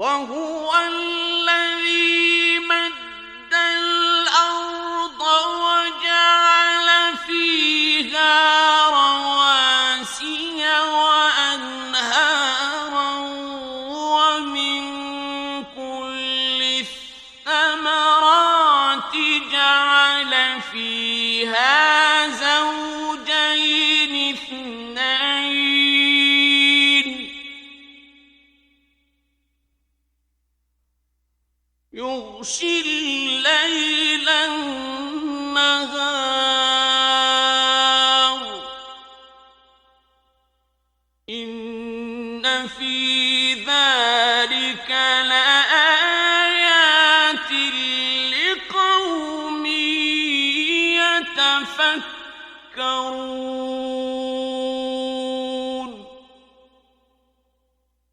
وهو الذي مد الأرض وجعل فيها رواسي وأنهارا ومن كل الثمرات جعل فيها زوجين اثنين يغشي الليل النهار إن في ذلك لآيات لقوم يتفكرون